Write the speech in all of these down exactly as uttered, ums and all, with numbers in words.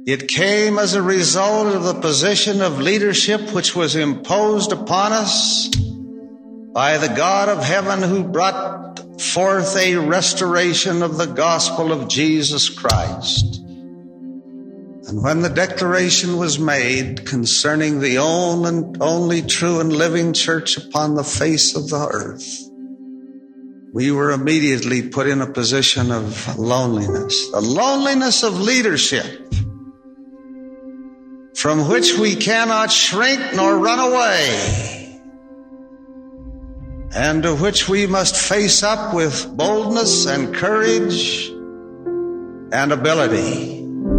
It came as a result of the position of leadership which was imposed upon us by the God of heaven, who brought forth a restoration of the gospel of Jesus Christ. And when the declaration was made concerning the only and only true and living church upon the face of the earth, we were immediately put in a position of loneliness, the loneliness of leadership, from which we cannot shrink nor run away, and to which we must face up with boldness and courage and ability.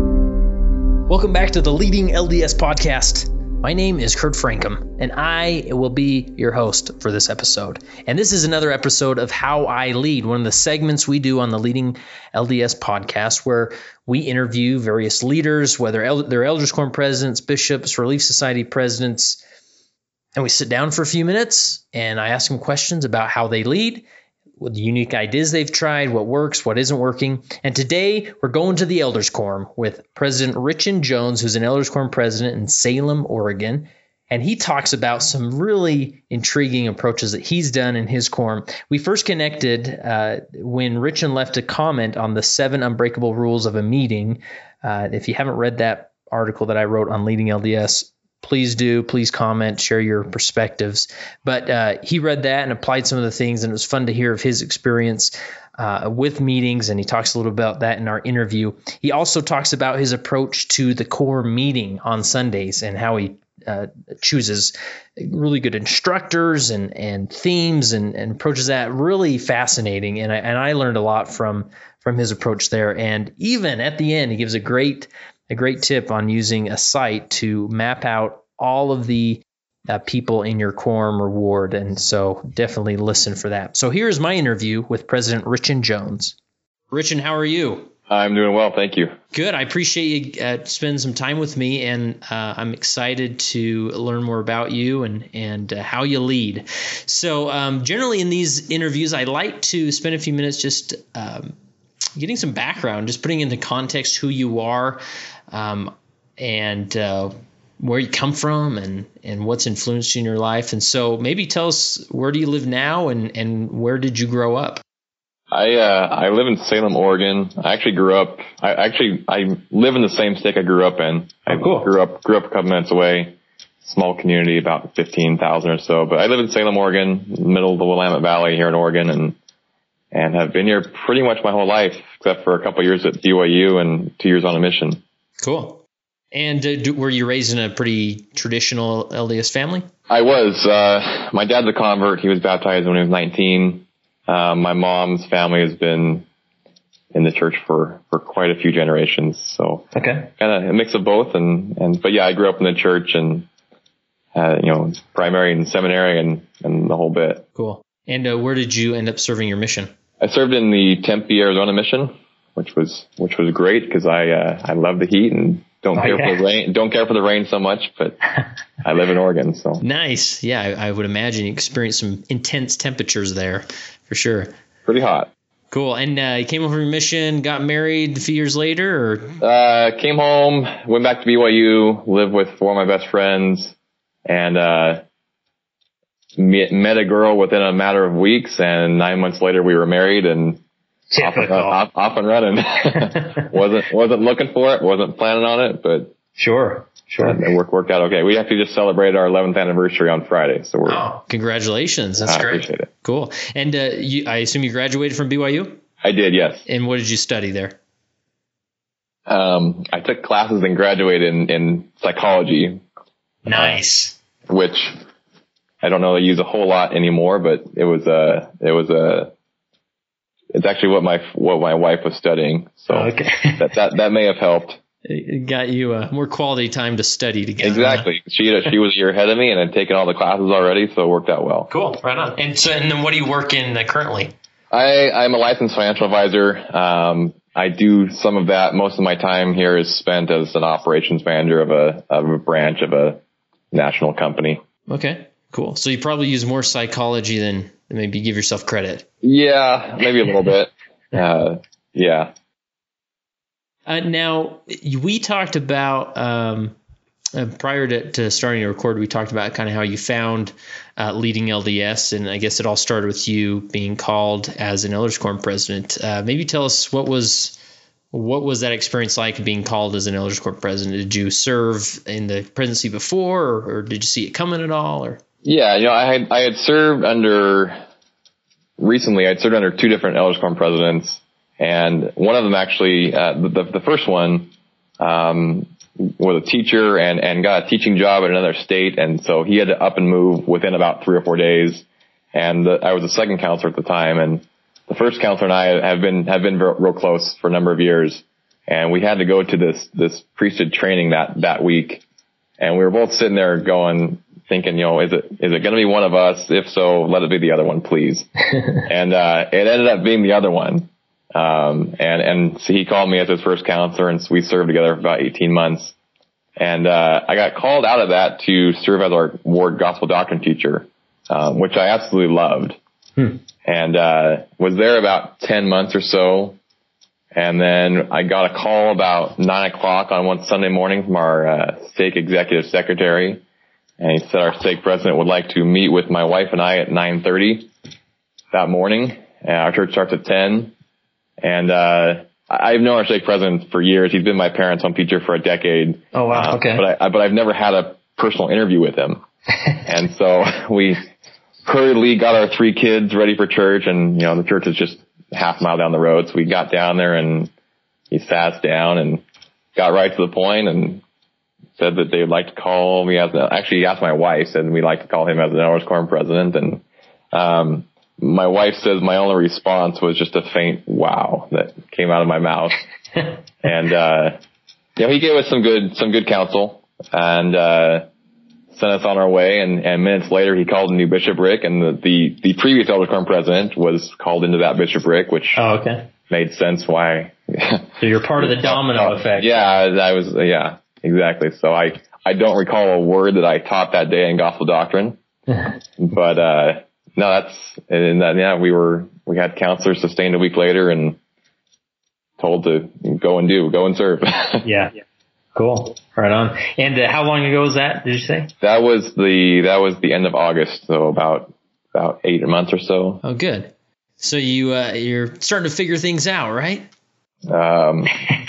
Welcome back to the Leading L D S podcast. My name is Kurt Frankum, and I will be your host for this episode. And this is another episode of How I Lead, one of the segments we do on the Leading L D S podcast, where we interview various leaders, whether el- they're Elders Quorum presidents, bishops, Relief Society presidents, and we sit down for a few minutes, and I ask them questions about how they lead, what the unique ideas they've tried, what works, what isn't working. And today we're going to the Elders Quorum with President Richin Jones, who's an Elders Quorum president in Salem, Oregon. And he talks about some really intriguing approaches that he's done in his quorum. We first connected uh, when Richin left a comment on the seven unbreakable rules of a meeting. Uh, if you haven't read that article that I wrote on Leading L D S, please do. Please comment, share your perspectives. But uh, he read that and applied some of the things, and it was fun to hear of his experience uh, with meetings, and he talks a little about that in our interview. He also talks about his approach to the core meeting on Sundays and how he uh, chooses really good instructors and and themes and, and approaches that. Really fascinating, and I, and I learned a lot from from his approach there. And even at the end, he gives a great a great tip on using a site to map out all of the uh, people in your quorum reward. And so definitely listen for that. So here's my interview with President Richin Jones. Richin, how are you? I'm doing well. Thank you. Good. I appreciate you uh, spending some time with me, and uh, I'm excited to learn more about you and, and uh, how you lead. So um, generally in these interviews, I like to spend a few minutes just um, getting some background, just putting into context who you are, um, and uh, where you come from, and, and what's influenced you in your life. And so maybe tell us, where do you live now, and, and where did you grow up? I uh, I live in Salem, Oregon. I actually grew up. I actually I live in the same state I grew up in. I oh, cool. grew up grew up a couple minutes away. Small community, about fifteen thousand or so. But I live in Salem, Oregon, middle of the Willamette Valley here in Oregon, and and have been here pretty much my whole life, except for a couple of years at B Y U and two years on a mission. Cool. And uh, do, were you raised in a pretty traditional L D S family? I was. Uh, my dad's a convert. He was baptized when he was nineteen. Uh, my mom's family has been in the church for, for quite a few generations. So okay, kind of a mix of both. And, and, but yeah, I grew up in the church and, uh, you know, primary and seminary and, and the whole bit. Cool. And uh, where did you end up serving your mission? I served in the Tempe, Arizona mission, which was, which was great because I, uh, I love the heat and don't oh, care yeah. for the rain, don't care for the rain so much, but I live in Oregon. So nice. Yeah. I, I would imagine you experienced some intense temperatures there for sure. Pretty hot. Cool. And uh, you came home from your mission, got married a few years later, or? Uh, came home, went back to B Y U, lived with four of my best friends, and, uh, met, met a girl within a matter of weeks, and nine months later we were married and off and, off, off and running. wasn't, wasn't looking for it, wasn't planning on it, but. Sure. Sure. It worked, worked out okay. We actually just celebrated our eleventh anniversary on Friday. So we're. Oh, congratulations. That's I great. appreciate it. Cool. And, uh, you, I assume you graduated from B Y U? I did, yes. And what did you study there? Um, I took classes and graduated in, in psychology. Nice. Uh, which I don't know they use a whole lot anymore, but it was a, it was a, it's actually what my, what my wife was studying. So okay. that, that, that may have helped. It got you uh, more quality time to study together. Exactly. She she was a year ahead of me and had taken all the classes already, so it worked out well. Cool. Right on. And so, and then what do you work in uh, currently? I, I'm a licensed financial advisor. Um, I do some of that. Most of my time here is spent as an operations manager of a, of a branch of a national company. Okay. Cool. So you probably use more psychology than maybe give yourself credit. Yeah, maybe a little bit. Uh, yeah. Uh, now, we talked about, um, uh, prior to, to starting to record, we talked about kind of how you found uh, leading L D S, and I guess it all started with you being called as an Elders Quorum president. Uh, maybe tell us what was what was that experience like being called as an Elders Quorum president? Did you serve in the presidency before, or, or did you see it coming at all? Or Yeah, you know, I had I had served under recently. I'd served under two different Elders Quorum presidents, and one of them actually, uh, the the first one um, was a teacher and and got a teaching job in another state, and so he had to up and move within about three or four days. And the, I was a second counselor at the time, and the first counselor and I have been have been real, real close for a number of years, and we had to go to this this priesthood training that that week, and we were both sitting there going, thinking, you know, is it is it going to be one of us? If so, let it be the other one, please. And uh, it ended up being the other one, um, and and so he called me as his first counselor, and so we served together for about eighteen months, and uh, I got called out of that to serve as our ward gospel doctrine teacher, um, which I absolutely loved. Hmm. And, uh, was there about ten months or so. And then I got a call about nine o'clock on one Sunday morning from our, uh, stake executive secretary. And he said our stake president would like to meet with my wife and I at nine thirty that morning. And our church starts at ten. And, uh, I've known our stake president for years. He's been my parents' home teacher for a decade. Oh, wow. Uh, okay. But I, but I've never had a personal interview with him. And so we hurriedly got our three kids ready for church, and, you know, the church is just half a mile down the road. So we got down there, and he sat us down and got right to the point and said that they'd like to call me as, a, actually he asked my wife, said we'd like to call him as an Elders Quorum president. And, um, my wife says my only response was just a faint wow that came out of my mouth. And, uh, you know, he gave us some good, some good counsel, and, uh, sent us on our way, and, and minutes later he called a new bishopric, and the, the, the previous Elders Quorum president was called into that bishopric, which oh, okay. made sense why. So you're part of the domino effect. Yeah, I was, yeah, exactly. So I, I don't recall a word that I taught that day in gospel doctrine, but, uh, no, that's, and that, yeah, we were, we had counselors sustained a week later and told to go and do, go and serve. Yeah. Cool. Right on. And uh, how long ago was that, did you say? That was the, that was the end of August. So about, about eight months or so. Oh, good. So you, uh, you're starting to figure things out, right? Um,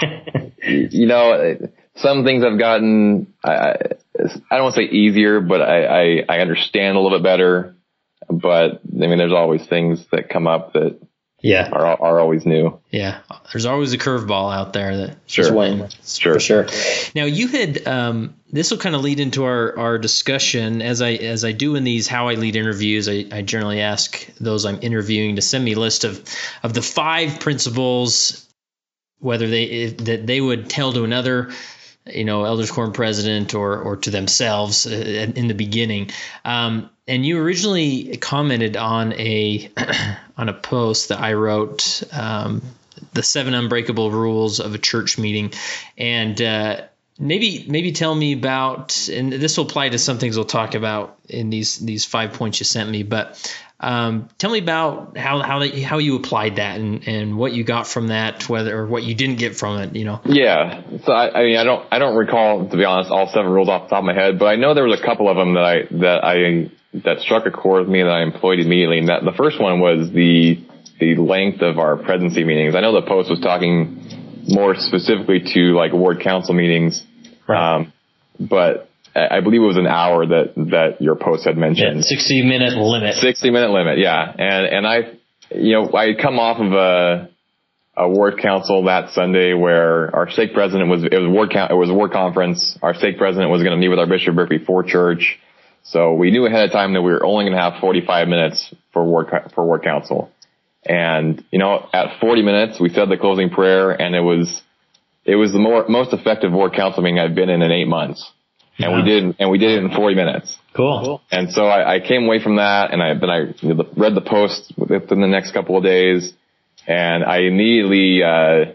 you know, some things I've gotten, I, I don't want to say easier, but I, I, I understand a little bit better. But I mean, there's always things that come up that yeah are are always new. Yeah, there's always a curveball out there that sure, just waiting. Sure, for sure. Now you had um, this will kind of lead into our, our discussion as I as I do in these How I Lead interviews. I, I generally ask those I'm interviewing to send me a list of of the five principles, whether they if, that they would tell to another, you know, Elders Quorum president or or to themselves uh, in the beginning. Um, and you originally commented on a on a post that I wrote, um, the seven unbreakable rules of a church meeting, and uh, maybe maybe tell me about, and this will apply to some things we'll talk about in these these five points you sent me, but um, tell me about how how they, how you applied that and, and what you got from that, whether or what you didn't get from it, you know. Yeah, so I, I mean I don't I don't recall, to be honest, all seven rules off the top of my head, but I know there was a couple of them that I that I that struck a chord with me that I employed immediately. And that the first one was the the length of our presidency meetings. I know the post was talking more specifically to like ward council meetings, right. um, but I believe it was an hour that that your post had mentioned. Yeah, sixty minute limit. Sixty minute limit, yeah. And and I, you know, I had come off of a a ward council that Sunday where our stake president was it was ward it was a ward conference. Our stake president was going to meet with our bishop before church. So we knew ahead of time that we were only going to have forty-five minutes for ward, for ward council. And, you know, at forty minutes, we said the closing prayer, and it was, it was the more, most effective ward council meeting I've been in in eight months. And wow. we did, and we did it in forty minutes. Cool. And so I, I came away from that, and I, then I read the post within the next couple of days, and I immediately, uh,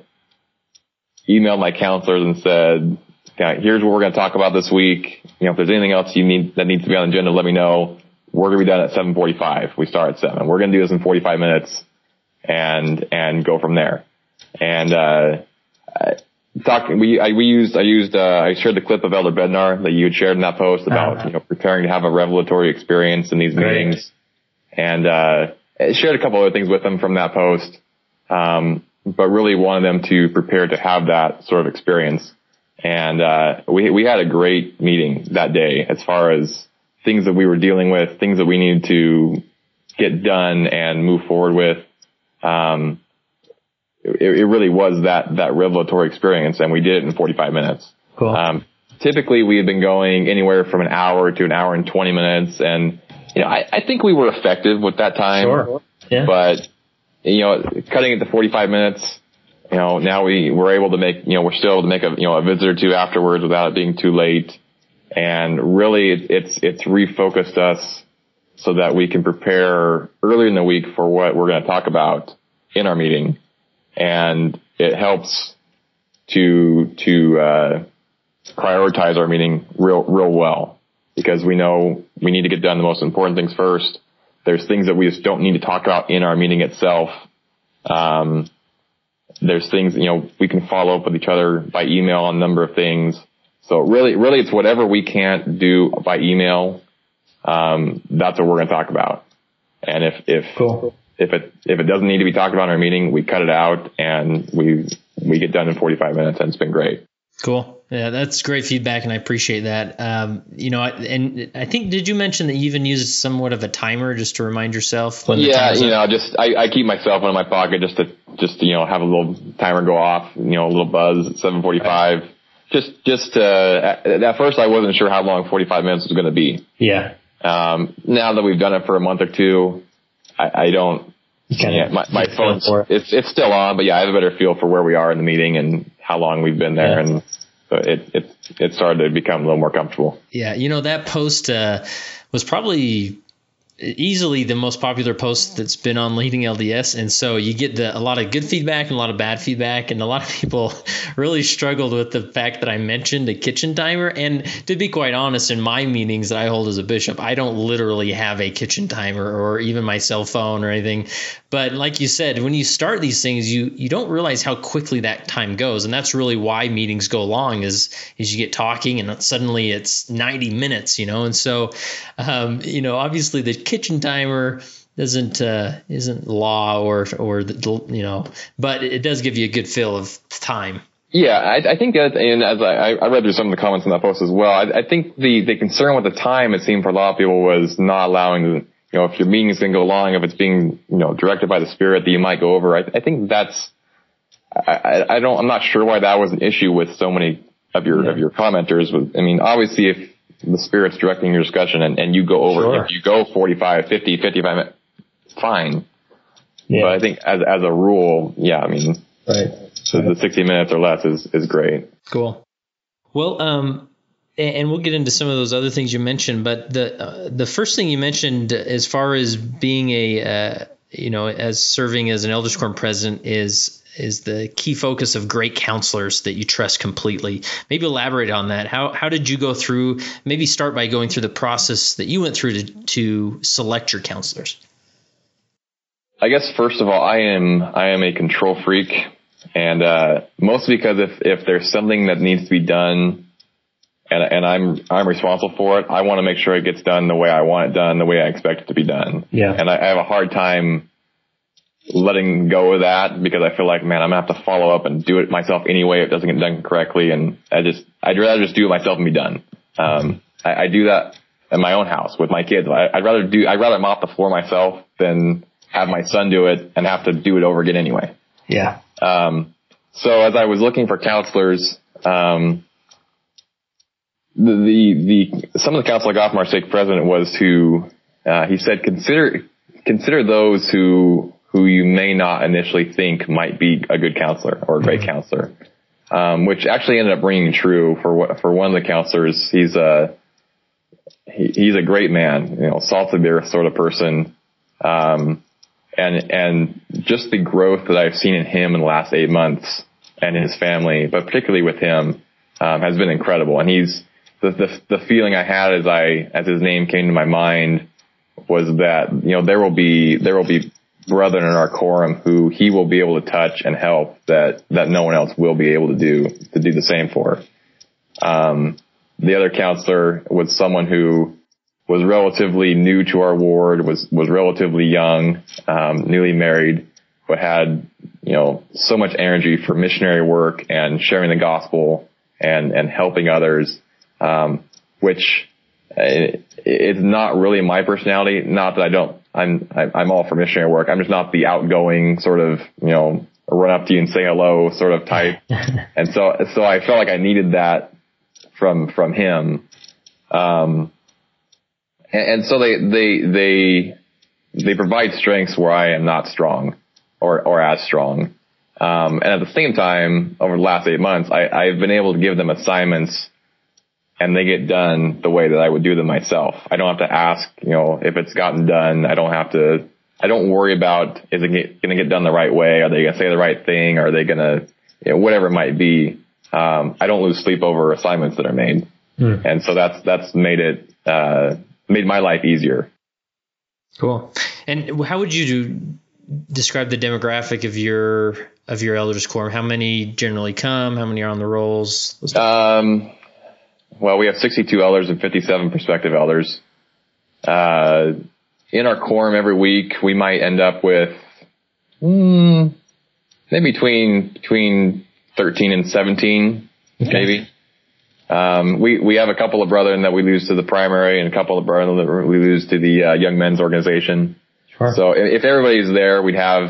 emailed my counselors and said, okay, here's what we're going to talk about this week. You know, if there's anything else you need that needs to be on the agenda, let me know. We're going to be done at seven forty-five. We start at seven. We're going to do this in forty-five minutes and, and go from there. And, uh, talking, we, I, we used, I used, uh, I shared the clip of Elder Bednar that you had shared in that post about, uh-huh. you know, preparing to have a revelatory experience in these Great. meetings. And, uh, I shared a couple other things with them from that post. Um, but really wanted them to prepare to have that sort of experience. And, uh, we, we had a great meeting that day as far as things that we were dealing with, things that we needed to get done and move forward with. Um, it, it really was that, that revelatory experience, and we did it in forty-five minutes. Cool. Um, typically we had been going anywhere from an hour to an hour and twenty minutes. And, you know, I, I think we were effective with that time. Sure. Yeah. But, you know, cutting it to forty-five minutes, you know, now we we're able to make, you know, we're still able to make a, you know, a visit or two afterwards without it being too late. And really it, it's, it's refocused us so that we can prepare earlier in the week for what we're going to talk about in our meeting. And it helps to, to, uh, prioritize our meeting real, real well, because we know we need to get done the most important things first. There's things that we just don't need to talk about in our meeting itself. Um, there's things, you know, we can follow up with each other by email on a number of things. So really, really it's whatever we can't do by email. Um, that's what we're going to talk about. And if, if, cool. if it, if it doesn't need to be talked about in our meeting, we cut it out and we, we get done in forty-five minutes, and it's been great. Cool. Yeah, that's great feedback, and I appreciate that. Um, you know, and I think, did you mention that you even use somewhat of a timer just to remind yourself when the yeah, time's you up? know, just I, I keep my cell phone in my pocket just to just to, you know, have a little timer go off, you know, a little buzz at seven forty-five. Right. Just just uh, at, at first I wasn't sure how long forty-five minutes was going to be. Yeah. Um, now that we've done it for a month or two, I, I don't. Yeah, my my phone's it. it's it's still on, but yeah, I have a better feel for where we are in the meeting and how long we've been there, yeah. and so it it it started to become a little more comfortable. Yeah, you know, that post uh, was probably easily the most popular post that's been on Leading L D S, and so you get the, a lot of good feedback and a lot of bad feedback, and a lot of people really struggled with the fact that I mentioned a kitchen timer. And to be quite honest, in my meetings that I hold as a bishop, I don't literally have a kitchen timer or even my cell phone or anything. But like you said, when you start these things, you you don't realize how quickly that time goes, and that's really why meetings go long. Is is you get talking and suddenly it's ninety minutes, you know. And so, um, you know, obviously the kitchen timer doesn't uh, isn't law or or the, you know, but it does give you a good feel of time. Yeah, I, I think that, and as I, I read through some of the comments in that post as well, I, I think the the concern with the time, it seemed for a lot of people, was not allowing the, you know, if your meeting is going to go long, if it's being, you know, directed by the Spirit that you might go over. I, I think that's, I, I don't, I'm not sure why that was an issue with so many of your, yeah. of your commenters. I mean, obviously if the Spirit's directing your discussion and, and you go over, sure. if you go forty-five, fifty, fifty-five minutes, fine. Yeah. But I think as, as a rule, yeah, I mean, right. So the sixty minutes or less is, is great. Cool. Well, um, and we'll get into some of those other things you mentioned, but the uh, the first thing you mentioned as far as being a uh, you know, as serving as an elders quorum president is is the key focus of great counselors that you trust completely. Maybe elaborate on that. How how did you go through? Maybe start by going through the process that you went through to to select your counselors. I guess first of all, I am I am a control freak, and uh, mostly because if if there's something that needs to be done, and and I'm I'm responsible for it, I want to make sure it gets done the way I want it done, the way I expect it to be done. Yeah. And I, I have a hard time letting go of that, because I feel like, man, I'm gonna have to follow up and do it myself anyway if it doesn't get done correctly, and I just I'd rather just do it myself and be done. Um, I, I do that in my own house with my kids. I, I'd rather do I'd rather mop the floor myself than have my son do it and have to do it over again anyway. Yeah. Um, so as I was looking for counselors, um, the, the, the, some of the counsel I got from our stake president was to, uh, he said, consider, consider those who, who you may not initially think might be a good counselor or a great mm-hmm. counselor. Um, which actually ended up ringing true for what, for one of the counselors. He's a, he, he's a great man, you know, salt of the earth sort of person. Um, and, and just the growth that I've seen in him in the last eight months and his family, but particularly with him, um, has been incredible. And he's, the, the, the feeling I had as I, as his name came to my mind was that, you know, there will be, there will be brethren in our quorum who he will be able to touch and help that, that no one else will be able to do, to do the same for. Um, the other counselor was someone who was relatively new to our ward, was, was relatively young, um, newly married, but had, you know, so much energy for missionary work and sharing the gospel and, and helping others, um, which it, it's not really my personality. Not that I don't, I'm, I'm all for missionary work. I'm just not the outgoing sort of, you know, run up to you and say hello sort of type. And so, so I felt like I needed that from, from him. Um, and, and so they, they, they, they provide strengths where I am not strong or, or as strong. Um, and at the same time, over the last eight months, I, I've been able to give them assignments and they get done the way that I would do them myself. I don't have to ask, you know, if it's gotten done. I don't have to, I don't worry about, is it going to get done the right way? Are they going to say the right thing? Are they going to, you know, whatever it might be. Um, I don't lose sleep over assignments that are made. Hmm. And so that's, that's made it, uh, made my life easier. Cool. And how would you do, describe the demographic of your, of your elders quorum? How many generally come? How many are on the rolls? Um, well, we have sixty-two elders and fifty-seven prospective elders. Uh, in our quorum every week, we might end up with, mm, maybe between, between thirteen and seventeen, okay. maybe. Um, we, we have a couple of brethren that we lose to the primary and a couple of brethren that we lose to the, uh, young men's organization. Sure. So if everybody's there, we'd have,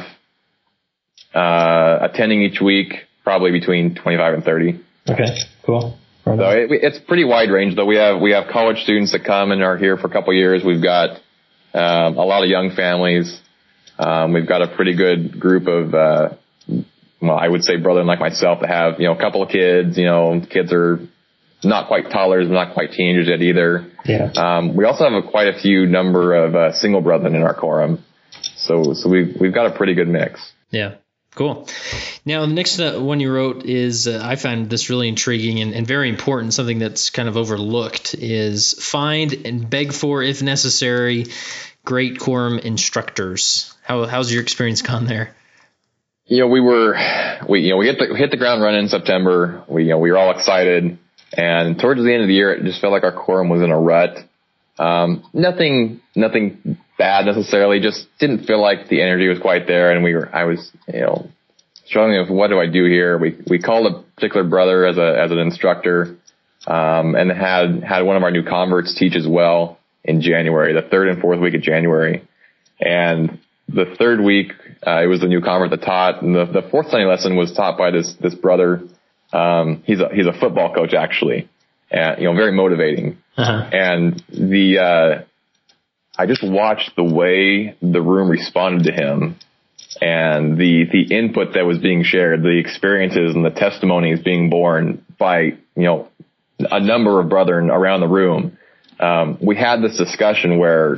uh, attending each week, probably between twenty-five and thirty. Okay, cool. Right so it, it's pretty wide range though. We have, we have college students that come and are here for a couple of years. We've got, um, a lot of young families. Um, we've got a pretty good group of, uh, well, I would say brethren like myself that have, you know, a couple of kids, you know, kids are not quite toddlers, not quite teenagers yet either. Yeah. Um, we also have a, quite a few number of, uh, single brethren in our quorum. So, so we've, we've got a pretty good mix. Yeah. Cool. Now, the next uh, one you wrote is, uh, I find this really intriguing and, and very important, something that's kind of overlooked, is find and beg for, if necessary, great quorum instructors. How, how's your experience gone there? You know, we were, we, you know, we hit the, hit the ground running in September. We, you know, we were all excited. And towards the end of the year, it just felt like our quorum was in a rut. Um, nothing, nothing bad necessarily, just didn't feel like the energy was quite there. And we were, I was, you know, struggling with what do I do here? We, we called a particular brother as a, as an instructor, um, and had, had one of our new converts teach as well in January, the third and fourth week of January. And the third week, uh, it was the new convert that taught, and the, the fourth Sunday lesson was taught by this, this brother. Um, he's a, he's a football coach actually, and, you know, very motivating. Uh-huh. And the, uh, I just watched the way the room responded to him and the, the input that was being shared, the experiences and the testimonies being borne by, you know, a number of brethren around the room. Um, we had this discussion where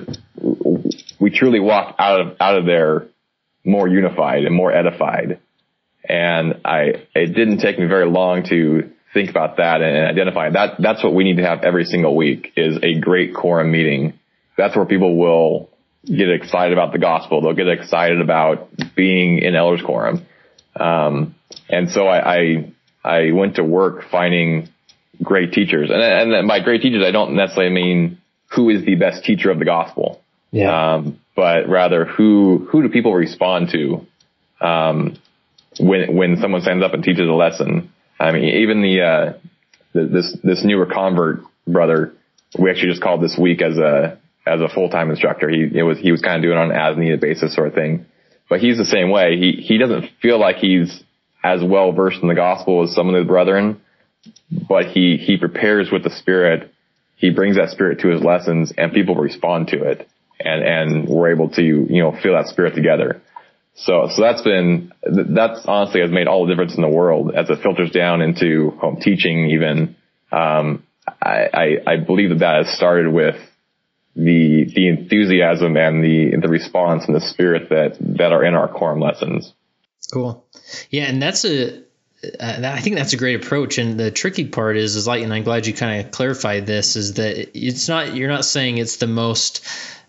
we truly walked out of, out of there more unified and more edified. And I, it didn't take me very long to think about that and identify that. That's what we need to have every single week, is a great quorum meeting. That's where people will get excited about the gospel. They'll get excited about being in elders quorum. Um, and so I, I, I went to work finding great teachers. And, and by great teachers, I don't necessarily mean who is the best teacher of the gospel. Yeah. Um, but rather who, who do people respond to, um, when, when someone stands up and teaches a lesson. I mean, even the, uh, the, this, this newer convert brother, we actually just called this week as a, as a full-time instructor. He, it was, he was kind of doing it on an as-needed basis sort of thing. But he's the same way. He, he doesn't feel like he's as well versed in the gospel as some of the brethren, but he, he prepares with the Spirit. He brings that Spirit to his lessons and people respond to it. And, and we're able to, you know, feel that Spirit together. So, so that's been, that's honestly has made all the difference in the world as it filters down into home teaching even. Um, I, I, I believe that that has started with the, the enthusiasm and the, the response and the spirit that, that are in our quorum lessons. Cool. Yeah. And that's a, uh, I think that's a great approach. And the tricky part is, is like, and I'm glad you kind of clarified this, is that it's not, you're not saying it's the most,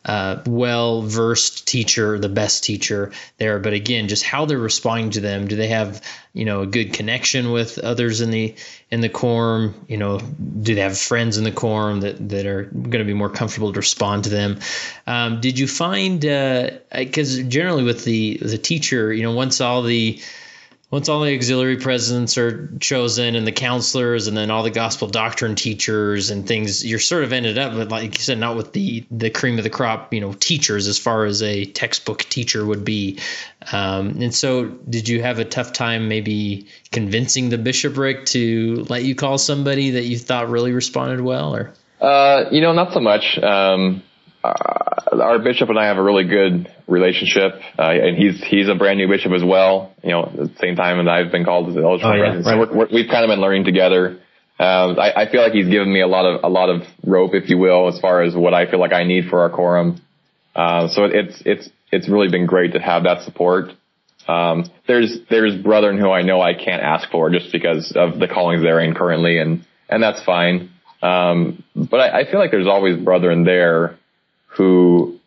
uh, well-versed teacher, the best teacher there. But again, just how they're responding to them. Do they have, you know, a good connection with others in the in the quorum? You know, do they have friends in the quorum that, that are going to be more comfortable to respond to them? Um, did you find, because uh, generally with the the teacher, you know, once all the Once all the auxiliary presidents are chosen and the counselors and then all the gospel doctrine teachers and things, you're sort of ended up with, like you said, not with the, the cream of the crop, you know, teachers as far as a textbook teacher would be. Um, and so did you have a tough time maybe convincing the bishopric to let you call somebody that you thought really responded well? Or uh, you know, not so much. Um, uh, our bishop and I have a really good relationship, uh, and he's he's a brand new bishop as well. You know, at the same time, and I've been called as the elders' oh, yeah, president. right. So we're, we're, we've kind of been learning together. Um, I, I feel like he's given me a lot of a lot of rope, if you will, as far as what I feel like I need for our quorum. Uh, so it's it's it's really been great to have that support. Um, there's there's brethren who I know I can't ask for just because of the callings they're in currently, and and that's fine. Um, but I, I feel like there's always brethren there who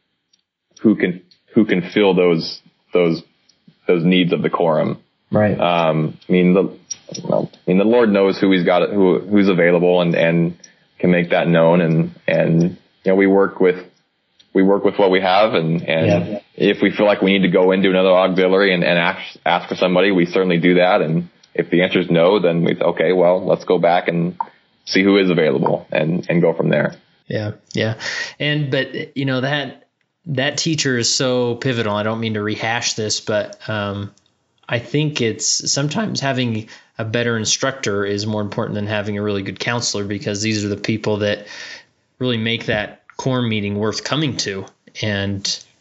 who can who can fill those those those needs of the quorum. Right. Um, I mean the well, I mean the Lord knows who He's got who who's available and, and can make that known, and and you know we work with we work with what we have, and and yeah. if we feel like we need to go into another auxiliary and, and ask ask for somebody, we certainly do that. And if the answer is no, then we okay, well let's go back and see who is available and and go from there. Yeah, yeah. And, but, you know, that, that teacher is so pivotal. I don't mean to rehash this, but, um, I think it's sometimes having a better instructor is more important than having a really good counselor, because these are the people that really make that quorum meeting worth coming to. And,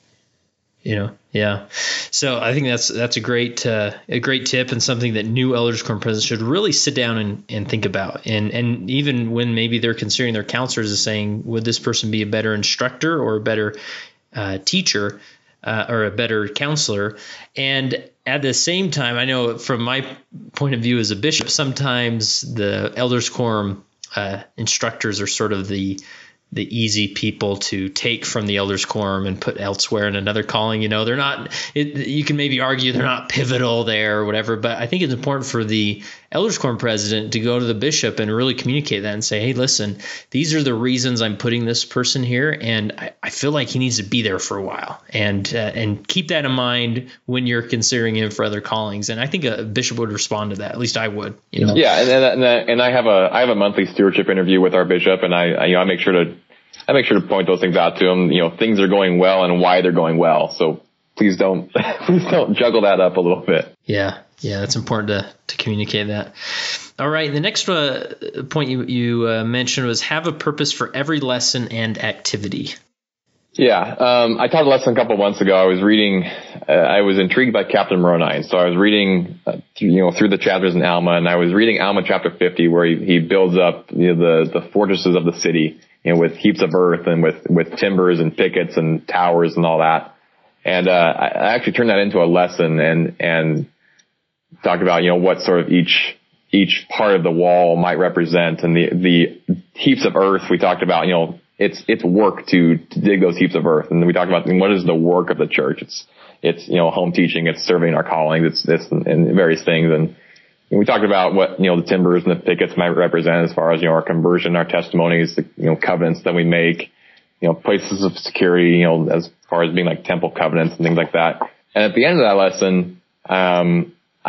you know, yeah. So I think that's, that's a great, uh, a great tip, and something that new elders quorum presidents should really sit down and, and think about. And, and even when maybe they're considering their counselors as saying, would this person be a better instructor or a better, uh, teacher, uh, or a better counselor? And at the same time, I know from my point of view as a bishop, sometimes the elders quorum, uh, instructors are sort of the, the easy people to take from the elders quorum and put elsewhere in another calling. You know, they're not, it, you can maybe argue they're not pivotal there or whatever, but I think it's important for the elders quorum president to go to the bishop and really communicate that and say, hey, listen, these are the reasons I'm putting this person here, and I, I feel like he needs to be there for a while, and uh, and keep that in mind when you're considering him for other callings. And I think a bishop would respond to that. At least I would. You know? Yeah, and and, and I have a I have a monthly stewardship interview with our bishop, and I, I you know I make sure to I make sure to point those things out to him. You know, things are going well and why they're going well. So please don't please don't juggle that up a little bit. Yeah, yeah, that's important to to communicate that. All right, the next uh, point you you uh, mentioned was have a purpose for every lesson and activity. Yeah, um, I taught a lesson a couple of months ago. I was reading, uh, I was intrigued by Captain Moroni, so I was reading, uh, through, you know, through the chapters in Alma, and I was reading Alma chapter fifty, where he, he builds up, you know, the the fortresses of the city, you know, with heaps of earth and with with timbers and pickets and towers and all that. And uh, I actually turned that into a lesson and and talked about, you know, what sort of each each part of the wall might represent, and the the heaps of earth we talked about, you know. It's, it's work to, to dig those heaps of earth. And we talk about what is the work of the church. It's, it's, you know, home teaching, it's serving our callings, it's this and, and various things. And, and we talked about what, you know, the timbers and the pickets might represent as far as, you know, our conversion, our testimonies, the, you know, covenants that we make, you know, places of security, you know, as far as being like temple covenants and things like that. And at the end of that lesson, um,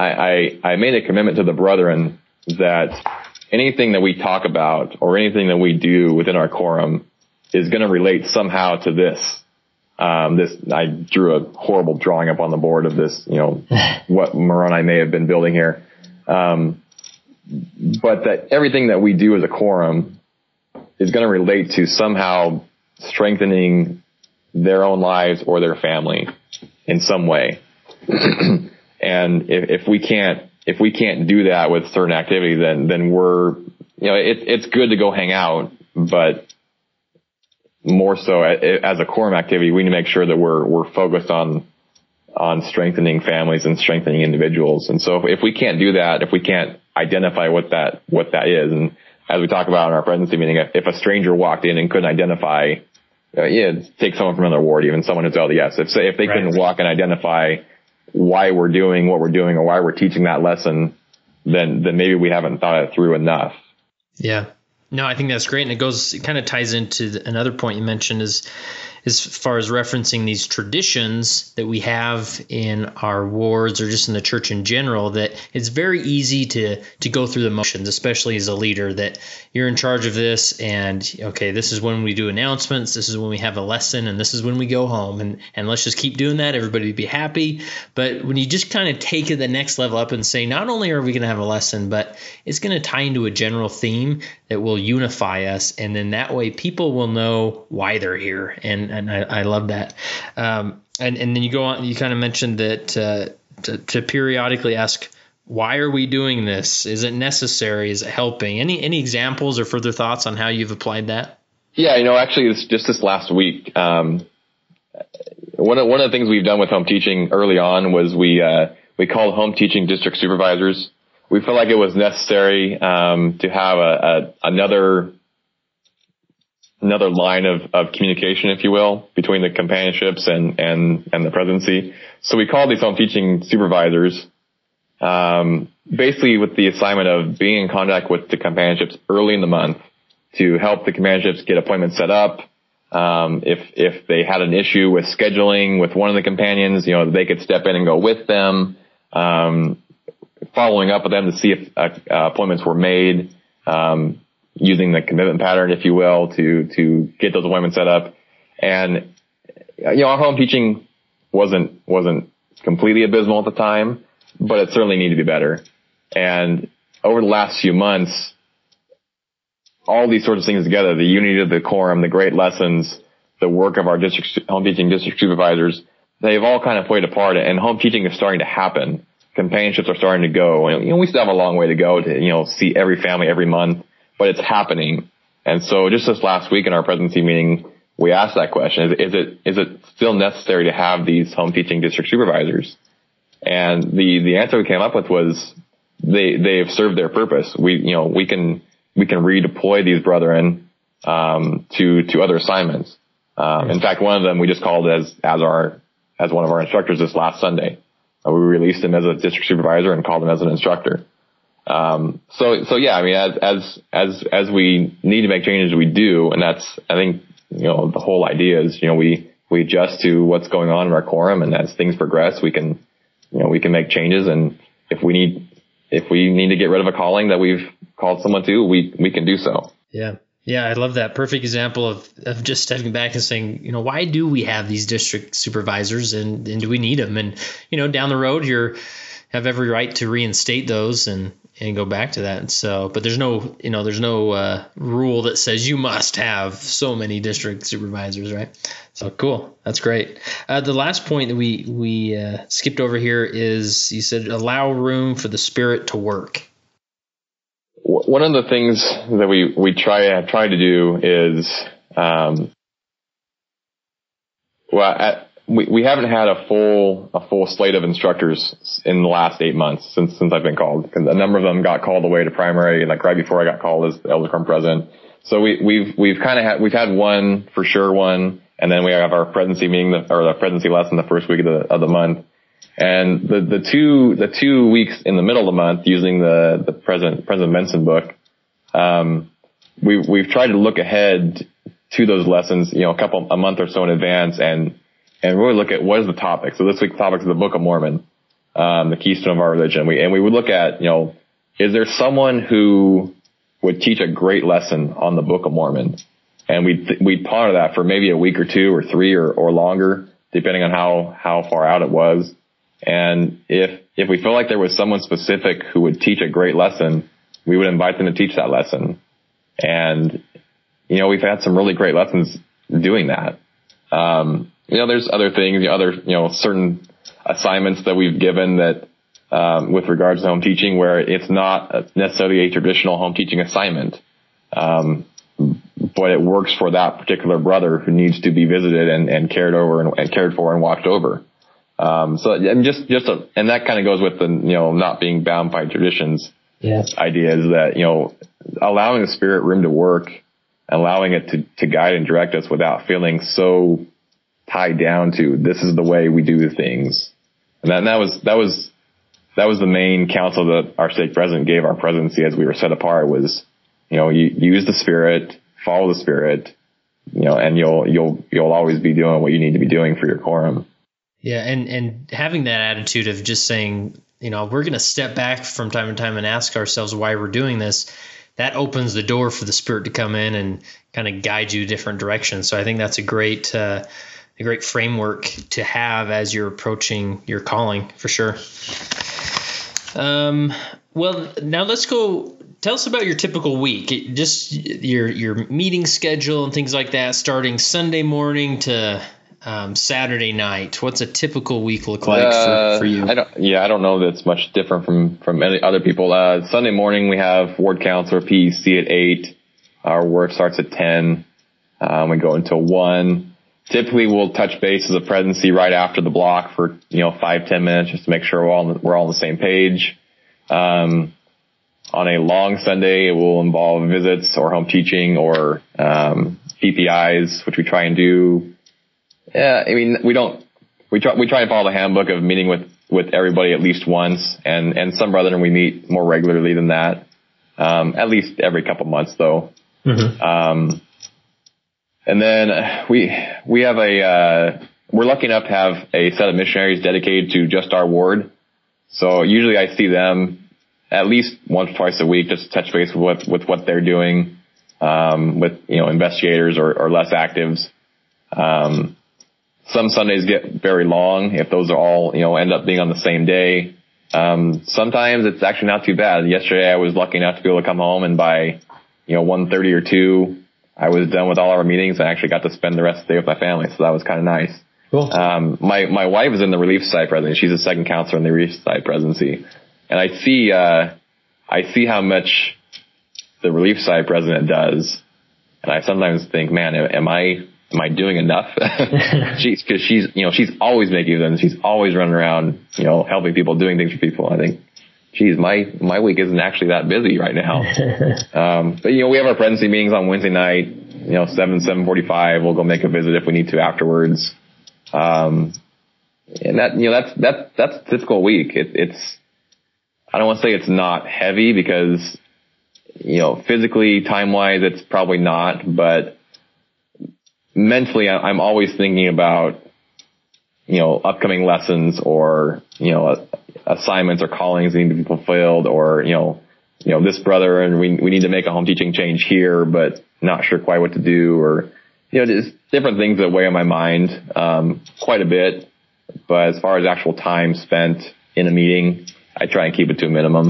I, I, I made a commitment to the brethren that anything that we talk about or anything that we do within our quorum is going to relate somehow to this. Um, this, I drew a horrible drawing up on the board of this, you know, what Moroni may have been building here. Um, but that everything that we do as a quorum is going to relate to somehow strengthening their own lives or their family in some way. And if, if we can't, if we can't do that with certain activities, then, then we're, you know, it, it's good to go hang out, but more so as a quorum activity, we need to make sure that we're, we're focused on, on strengthening families and strengthening individuals. And so if we can't do that, if we can't identify what that, what that is, and as we talk about in our presidency meeting, if a stranger walked in and couldn't identify uh, yeah, take someone from another ward, even someone who's L D S. If if they right. couldn't walk and identify why we're doing what we're doing or why we're teaching that lesson, then then maybe we haven't thought it through enough. Yeah. No, I think that's great. And it goes, it kind of ties into the, another point you mentioned is, as far as referencing these traditions that we have in our wards or just in the church in general, that it's very easy to to go through the motions, especially as a leader, that you're in charge of this and, okay, this is when we do announcements, this is when we have a lesson, and this is when we go home. And, and let's just keep doing that. Everybody would be happy. But when you just kind of take it the next level up and say, not only are we going to have a lesson, but it's going to tie into a general theme that will unify us. And then that way people will know why they're here. And And I, I love that. Um, and, and then you go on, you kind of mentioned that uh, to, to periodically ask, why are we doing this? Is it necessary? Is it helping? Any any examples or further thoughts on how you've applied that? Yeah, you know, actually, it's just this last week. Um, one of one of the things we've done with home teaching early on was we uh, we called home teaching district supervisors. We felt like it was necessary um, to have a, a another. another line of, of communication, if you will, between the companionships and, and, and the presidency. So we called these home teaching supervisors, um, basically with the assignment of being in contact with the companionships early in the month to help the companionships get appointments set up. Um, if, if they had an issue with scheduling with one of the companions, you know, they could step in and go with them, um, following up with them to see if uh, uh, appointments were made, um, using the commitment pattern, if you will, to, to get those appointments set up. And, you know, our home teaching wasn't, wasn't completely abysmal at the time, but it certainly needed to be better. And over the last few months, all these sorts of things together, the unity of the quorum, the great lessons, the work of our district, home teaching district supervisors, they've all kind of played a part, and home teaching is starting to happen. Companionships are starting to go. And, you know, we still have a long way to go to, you know, see every family every month, but it's happening. And so just this last week in our presidency meeting, we asked that question. Is, is it, is it still necessary to have these home teaching district supervisors? And the, the answer we came up with was they, they've served their purpose. We, you know, we can, we can redeploy these brethren, um, to, to other assignments. Um, in fact, one of them we just called as, as our, as one of our instructors this last Sunday. Uh, we released him as a district supervisor and called him as an instructor. Um, so, so yeah, I mean, as, as, as, as we need to make changes, we do. And that's, I think, you know, the whole idea is, you know, we, we adjust to what's going on in our quorum. And as things progress, we can, you know, we can make changes. And if we need, if we need to get rid of a calling that we've called someone to, we, we can do so. Yeah. Yeah. I love that. Perfect example of, of just stepping back and saying, you know, why do we have these district supervisors and, and do we need them? And, you know, down the road, you're, have every right to reinstate those and, and go back to that. So, but there's no, you know, there's no uh, rule that says you must have so many district supervisors, right? So cool. That's great. Uh, the last point that we, we uh, skipped over here is you said allow room for the Spirit to work. One of the things that we, we try, try to do is, um, well, at, We we haven't had a full a full slate of instructors in the last eight months since since I've been called. A number of them got called away to primary, like right before I got called as the elder quorum president. So we we've we've kind of had we've had one for sure one, and then we have our presidency meeting the, or the presidency lesson the first week of the of the month. And the the two the two weeks in the middle of the month, using the the President President Benson book, um, we we've tried to look ahead to those lessons, you know, a couple a month or so in advance, and and really look at what is the topic. So this week's topic is the Book of Mormon, um, the keystone of our religion. We, and we would look at, you know, is there someone who would teach a great lesson on the Book of Mormon? And we'd, we'd ponder that for maybe a week or two or three or, or longer, depending on how, how far out it was. And if, if we felt like there was someone specific who would teach a great lesson, we would invite them to teach that lesson. And, you know, we've had some really great lessons doing that. Um, You know, there's other things, you know, other, you know, certain assignments that we've given that, um, with regards to home teaching where it's not necessarily a traditional home teaching assignment. Um, but it works for that particular brother who needs to be visited and, and cared over and, and cared for and watched over. Um, so, and just, just, a, and that kind of goes with the, you know, not being bound by traditions. Yeah. Idea is that, you know, allowing the Spirit room to work, allowing it to, to guide and direct us without feeling so tied down to this is the way we do things. And that, and that was, that was, that was the main counsel that our stake president gave our presidency as we were set apart was, you know, you use the Spirit, follow the Spirit, you know, and you'll, you'll, you'll always be doing what you need to be doing for your quorum. Yeah. And, and having that attitude of just saying, you know, we're going to step back from time to time and ask ourselves why we're doing this. That opens the door for the Spirit to come in and kind of guide you different directions. So I think that's a great, uh, a great framework to have as you're approaching your calling, for sure. Um, well, now let's go. Tell us about your typical week. It, just your your meeting schedule and things like that, starting Sunday morning to um, Saturday night. What's a typical week look like uh, for, for you? I don't. Yeah, I don't know that it's much different from from any other people. Uh, Sunday morning we have ward council or P E C at eight. Our work starts at ten. Um, we go until one. Typically, we'll touch base as a presidency right after the block for, you know, five, ten minutes just to make sure we're all, we're all on the same page. Um, on a long Sunday, it will involve visits or home teaching or, um, P P Is, which we try and do. Yeah, I mean, we don't, we try, we try and follow the handbook of meeting with, with everybody at least once. And, and some brethren, we meet more regularly than that. Um, at least every couple months though. Mm-hmm. Um, And then we, we have a, uh, we're lucky enough to have a set of missionaries dedicated to just our ward. So usually I see them at least once or twice a week, just to touch base with what, with what they're doing, um, with, you know, investigators or, or less actives. Um, some Sundays get very long if those are all, you know, end up being on the same day. Um, sometimes it's actually not too bad. Yesterday I was lucky enough to be able to come home and by, you know, one thirty or two, I was done with all our meetings and I actually got to spend the rest of the day with my family. So that was kind of nice. Cool. Um, my, my wife is in the Relief Society presidency. She's a second counselor in the Relief Society presidency. And I see, uh, I see how much the Relief Society president does. And I sometimes think, man, am I, am I doing enough? she's, cause she's, you know, she's always making events. She's always running around, you know, helping people, doing things for people. I think, geez, my, my week isn't actually that busy right now. um, but you know, we have our presidency meetings on Wednesday night, you know, seven, seven forty-five. We'll go make a visit if we need to afterwards. Um, and that, you know, that's, that's, that's a typical week. It, it's, I don't want to say it's not heavy because, you know, physically, time wise, it's probably not, but mentally I'm always thinking about, you know, upcoming lessons or, you know, assignments or callings need to be fulfilled or, you know, you know, this brother and we, we need to make a home teaching change here, but not sure quite what to do or, you know, just different things that weigh on my mind, um, quite a bit. But as far as actual time spent in a meeting, I try and keep it to a minimum.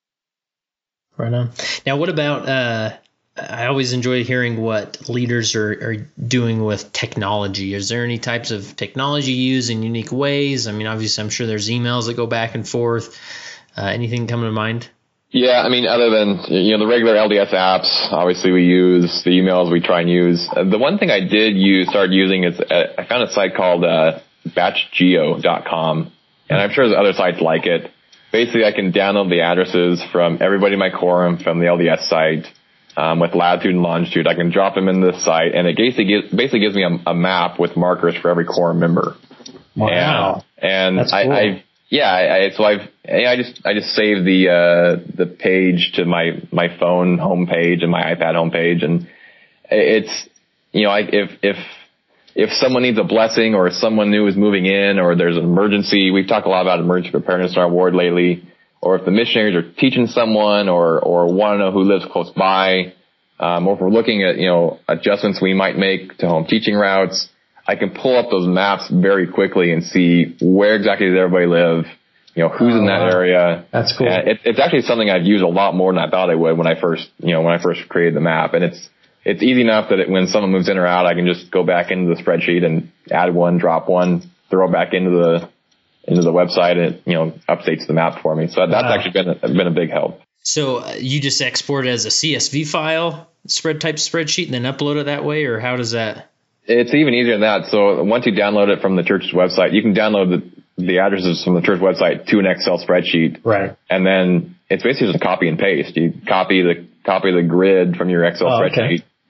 Right on. Now, what about, uh, I always enjoy hearing what leaders are, are doing with technology. Is there any types of technology used in unique ways? I mean, obviously, I'm sure there's emails that go back and forth. Uh, anything coming to mind? Yeah, I mean, other than, you know, the regular L D S apps, obviously we use the emails we try and use. Uh, the one thing I did use, start using is uh, I found a site called uh, batch geo dot com, and I'm sure there's other sites like it. Basically, I can download the addresses from everybody in my quorum from the L D S site. Um, with latitude and longitude, I can drop them into the site, and it basically gives, basically gives me a, a map with markers for every quorum member. Wow, and, and that's I, cool. I, yeah, I, I, so I've, I just, I just saved the, uh, the page to my, my phone homepage and my iPad homepage, and it's, you know, I, if, if, if someone needs a blessing or someone new is moving in or there's an emergency, we've talked a lot about emergency preparedness in our ward lately. Or if the missionaries are teaching someone or, or want to know who lives close by, um, or if we're looking at, you know, adjustments we might make to home teaching routes, I can pull up those maps very quickly and see where exactly does everybody live, you know, who's oh, in that area. That's cool. And it, it's actually something I've used a lot more than I thought I would when I first, you know, when I first created the map. And it's, it's easy enough that it, when someone moves in or out, I can just go back into the spreadsheet and add one, drop one, throw it back into the, into the website, and it, you know, updates the map for me. So that's wow. actually been a, been a big help. So uh, you just export it as a C S V file, spread type spreadsheet, and then upload it that way, or how does that? It's even easier than that. So once you download it from the church's website, you can download the, the addresses from the church website to an Excel spreadsheet. Right. And then it's basically just a copy and paste. You copy the, copy the grid from your Excel oh, spreadsheet, okay.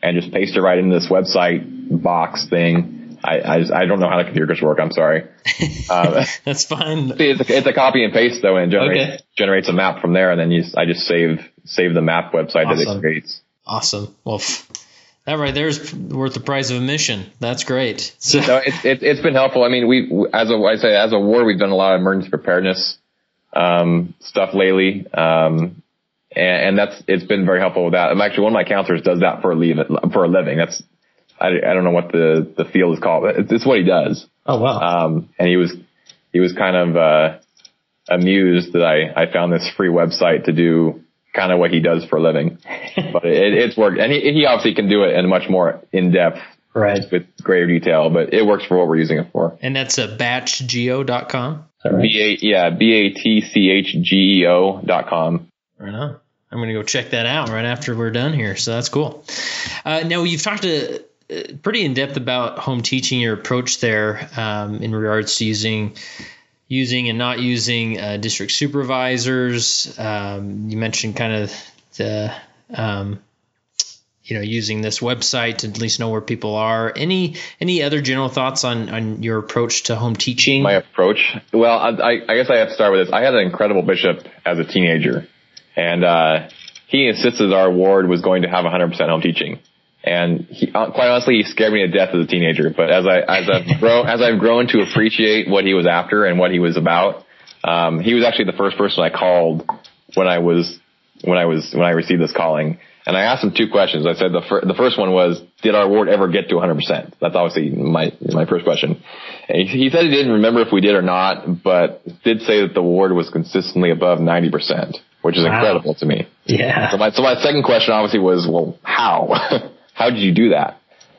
and just paste it right into this website box thing. I, I, just, I don't know how the computers work. I'm sorry. Um, That's fine. It's a, it's a copy and paste though, and it generates, okay. generates a map from there. And then you just, I just save, save the map website awesome. that it creates. Awesome. Well, f- that right there is worth the price of admission. That's great. So no, it's, it, it's been helpful. I mean, we, as a, I say, as a ward, we've done a lot of emergency preparedness, um, stuff lately. Um, and, and that's, it's been very helpful with that. I'm actually, one of my counselors does that for a leave, for a living. That's, I, I don't know what the, the field is called, but it's, it's what he does. Oh, wow. Um, and he was, he was kind of, uh, amused that I, I found this free website to do kind of what he does for a living, but it, it's worked. And he, he obviously can do it in much more in depth, right, with greater detail, but it works for what we're using it for. And that's a batch geo dot com. Right? B A, yeah, B A T C H G E O dot com. Right on. I'm going to go check that out right after we're done here. So that's cool. Uh, now you've talked to, uh, pretty in depth about home teaching, your approach there, um, in regards to using using and not using uh, district supervisors. Um, you mentioned kind of the, um, you know, using this website to at least know where people are. Any any other general thoughts on, on your approach to home teaching? My approach? Well, I, I guess I have to start with this. I had an incredible bishop as a teenager, and uh, he insisted our ward was going to have one hundred percent home teaching. And he, quite honestly, he scared me to death as a teenager. But as I, as I've grown, as I've grown to appreciate what he was after and what he was about, um, he was actually the first person I called when I was, when I was, when I received this calling. And I asked him two questions. I said the fir- the first one was, did our ward ever get to one hundred percent? That's obviously my, my first question. And he, he said he didn't remember if we did or not, but did say that the ward was consistently above ninety percent, which is wow. incredible to me. Yeah. So my, so my second question obviously was, well, how? How did you do that?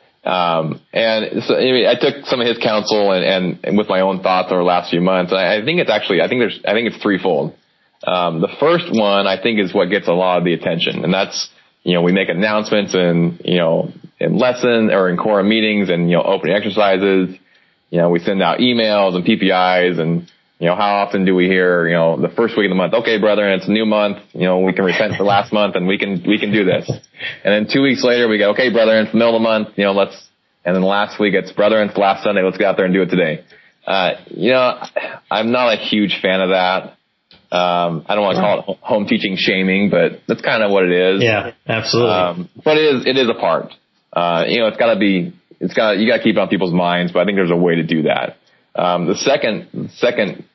Um, and so anyway, I took some of his counsel and, and, and with my own thoughts over the last few months. And I, I think it's actually, I think there's, I think it's threefold. Um, the first one I think is what gets a lot of the attention, and that's, you know, we make announcements and, you know, in lesson or in quorum meetings and, you know, opening exercises. You know, we send out emails and P P Is and, you know, how often do we hear, you know, the first week of the month, okay, brother, and it's a new month, you know, we can repent for last month and we can, we can do this. And then two weeks later we go, okay, brother, and it's the middle of the month, you know, let's, and then last week it's brother, and it's last Sunday, let's get out there and do it today. Uh, you know, I'm not a huge fan of that. Um, I don't want to call it home teaching shaming, but that's kind of what it is. Yeah, absolutely. Um, but it is, it is a part. Uh, you know, it's gotta be, it's got, you gotta keep it on people's minds, but I think there's a way to do that. Um, the second, second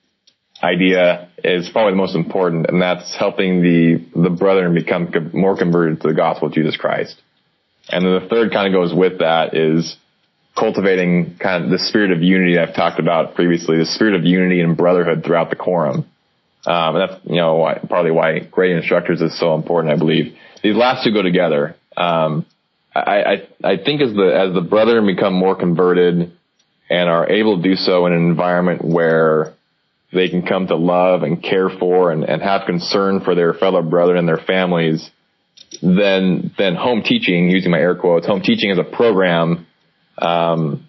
idea is probably the most important, and that's helping the, the brethren become co- more converted to the gospel of Jesus Christ. And then the third kind of goes with that is cultivating kind of the spirit of unity I've talked about previously, the spirit of unity and brotherhood throughout the quorum. Um, and that's, you know, why, partly why great instructors is so important, I believe. These last two go together. Um, I, I, I think as the, as the brethren become more converted and are able to do so in an environment where they can come to love and care for and, and have concern for their fellow brethren and their families, then, then home teaching, using my air quotes, home teaching as a program, um,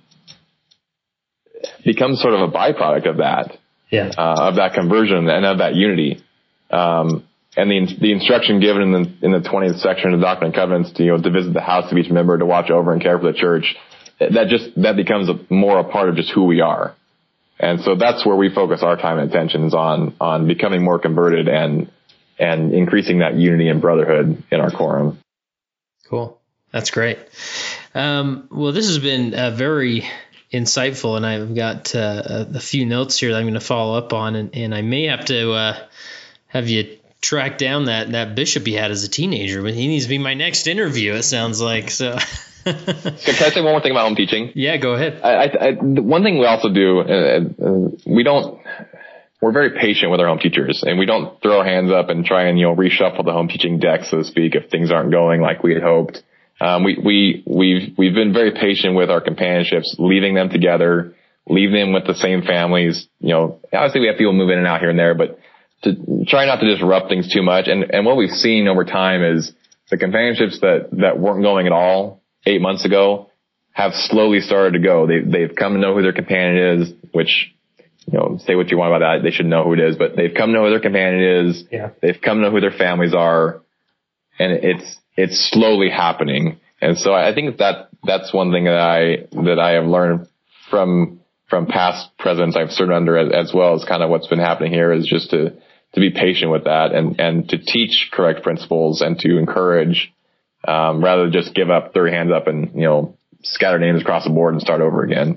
becomes sort of a byproduct of that. Yeah. Uh, of that conversion and of that unity. Um, and the, the instruction given in the, in the twentieth section of the Doctrine and Covenants to, you know, to visit the house of each member, to watch over and care for the church, that just, that becomes a, more a part of just who we are. And so that's where we focus our time and attention, is on, on becoming more converted and, and increasing that unity and brotherhood in our quorum. Cool. That's great. Um, well, this has been a very insightful, and I've got uh, a few notes here that I'm going to follow up on, and, and I may have to uh, have you track down that, that bishop he had as a teenager, but he needs to be my next interview, it sounds like. So, Can I say one more thing about home teaching? Yeah, go ahead. I, I, I, one thing we also do, uh, uh, we don't, we're very patient with our home teachers, and we don't throw our hands up and try and, you know, reshuffle the home teaching deck, so to speak, if things aren't going like we had hoped. Um, we, we, we've, we've been very patient with our companionships, leaving them together, leaving them with the same families. You know, obviously we have people move in and out here and there, but to try not to disrupt things too much. And, and what we've seen over time is the companionships that, that weren't going at all eight months ago have slowly started to go. They, they've come to know who their companion is, which, you know, say what you want about that. They should know who it is, but they've come to know who their companion is. Yeah. They've come to know who their families are. And it's, it's slowly happening. and so I think that that's one thing that I, that I have learned from, from past presidents I've served under, as, as well as kind of what's been happening here, is just to, to be patient with that and, and to teach correct principles and to encourage, um, rather than just give up, throw your hands up and, you know, scatter names across the board and start over again.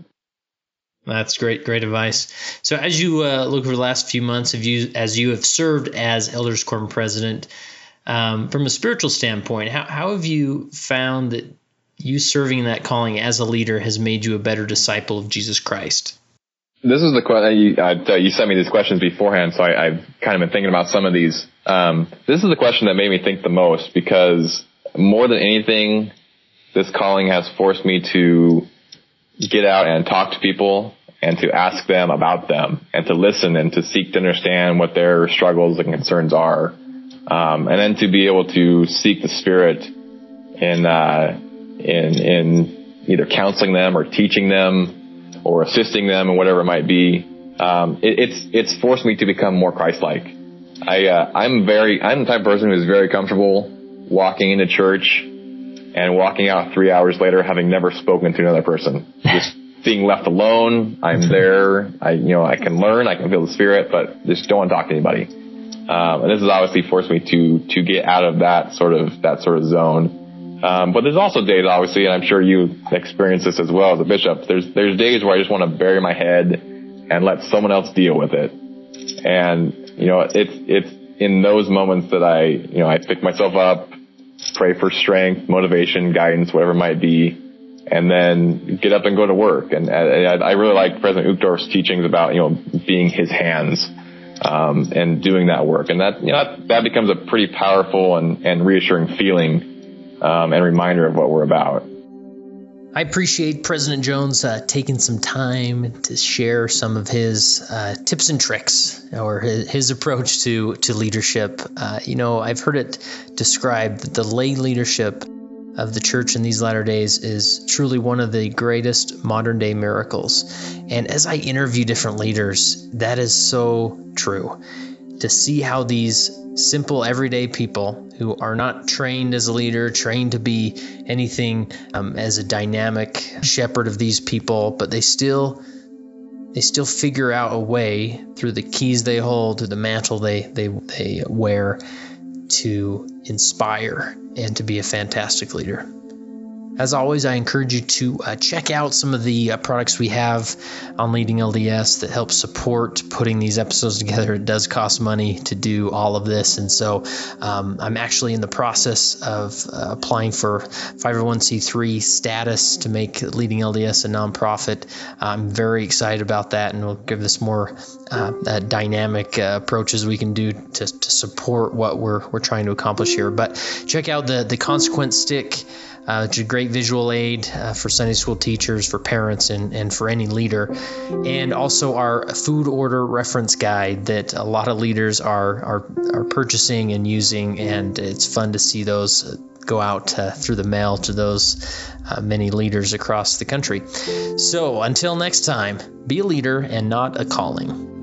That's great, great advice. So as you uh, look over the last few months, have you, as you have served as Elders Quorum president, um, from a spiritual standpoint, how, how have you found that you serving in that calling as a leader has made you a better disciple of Jesus Christ? This is the question. You, uh, you sent me these questions beforehand, so I, I've kind of been thinking about some of these. Um, this is the question that made me think the most, because more than anything, this calling has forced me to get out and talk to people and to ask them about them and to listen and to seek to understand what their struggles and concerns are. Um, and then to be able to seek the Spirit in, uh, in, in either counseling them or teaching them or assisting them in whatever it might be. Um, it, it's, it's forced me to become more Christ-like. I, uh, I'm very, I'm the type of person who's very comfortable walking into church and walking out three hours later having never spoken to another person. Just being left alone. I'm there. I, you know, I can learn. I can feel the Spirit, but just don't want to talk to anybody. Um, and this has obviously forced me to, to get out of that sort of, that sort of zone. Um, but there's also days, obviously, and I'm sure you experience this as well as a bishop. There's, there's days where I just want to bury my head and let someone else deal with it. And, you know, it's, it's in those moments that I, you know, I pick myself up, pray for strength, motivation, guidance, whatever it might be, and then get up and go to work. And I, I really like President Uchtdorf's teachings about, you know, being his hands, um, and doing that work. And that, you know, that, that becomes a pretty powerful and, and reassuring feeling, um, and reminder of what we're about. I appreciate President Jones uh, taking some time to share some of his uh, tips and tricks, or his, his approach to to leadership. Uh, you know, I've heard it described that the lay leadership of the church in these latter days is truly one of the greatest modern day miracles. And as I interview different leaders, that is so true. To see how these simple everyday people who are not trained as a leader, trained to be anything um, as a dynamic shepherd of these people, but they still they still figure out a way through the keys they hold, to the mantle they they they wear, to inspire and to be a fantastic leader. As always, I encourage you to uh, check out some of the uh, products we have on Leading L D S that help support putting these episodes together. It does cost money to do all of this, and so um, I'm actually in the process of uh, applying for five oh one c three status to make Leading L D S a nonprofit. I'm very excited about that, and we'll give us more uh, uh, dynamic uh, approaches we can do to, to support what we're we're trying to accomplish here. But check out the the Consequence Stick. Uh, it's a great visual aid uh, for Sunday school teachers, for parents, and, and for any leader. And also our food order reference guide that a lot of leaders are are, are purchasing and using, and it's fun to see those go out uh, through the mail to those uh, many leaders across the country. So until next time, be a leader and not a calling.